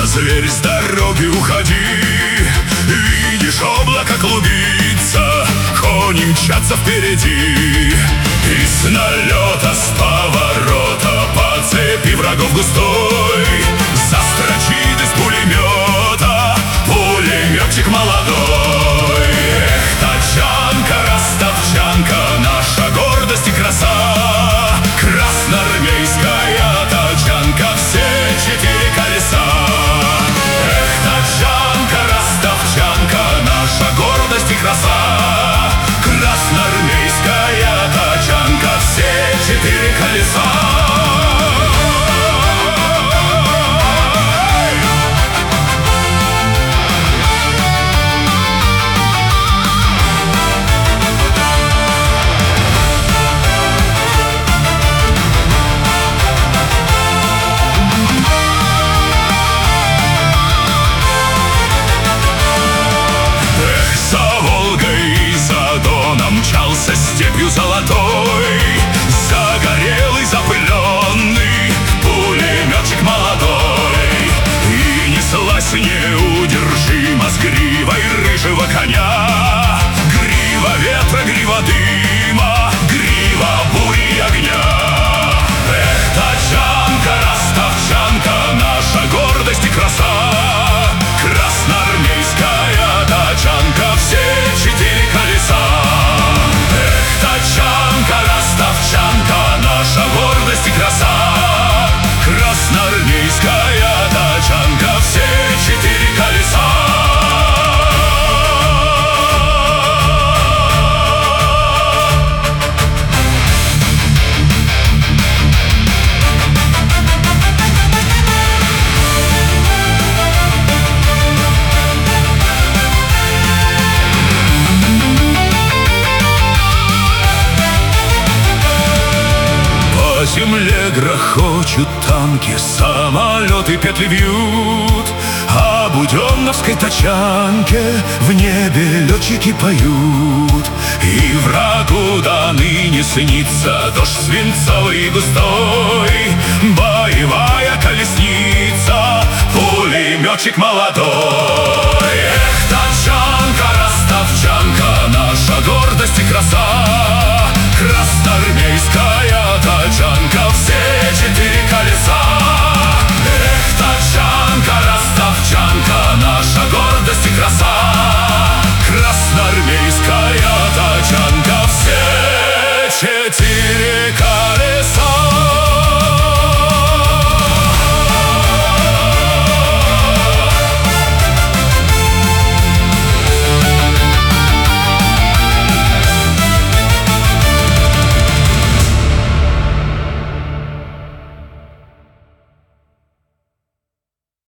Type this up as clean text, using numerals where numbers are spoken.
зверь, с дороги уходи. Видишь, облако клубится, кони мчатся впереди. И с налета, с поворота по цепи врагов густой застрочит из пулемета пулеметчик молодой. Эх, тачанка, ростовчанка, наша гордость и краса, красноармейская тачанка, все четыре колеса. Эх, тачанка, ростовчанка, наша гордость и краса, красноармейская тачанка, все четыре колеса. Мчался степью золотой, загорелый, запыленный пулеметчик молодой. И неслась неудержимо с гривой рыжего коня, грива ветра, грива дыма, грива бури и огня. Эх, тачанка, ростовчанка, наша гордость и краса, красноармейская тачанка, все четыре колеса. Тачанка, ростовчанка, наша гордость и краса, красноармейская тачанка, все четыре колеса. По земле грохочут танки, самолеты петли вьют, а буденновской тачанке в небе летчики поют. И врагу до ныне снится дождь свинцовый и густой, боевая колесница, пулеметчик молодой. Эх, тачанка, ростовчанка, наша гордость и краса, красноармейская тачанка, все четыре колеса. Эх, тачанка, ростовчанка, наша гордость и краса, красноармейская тачанка, все четыре колеса.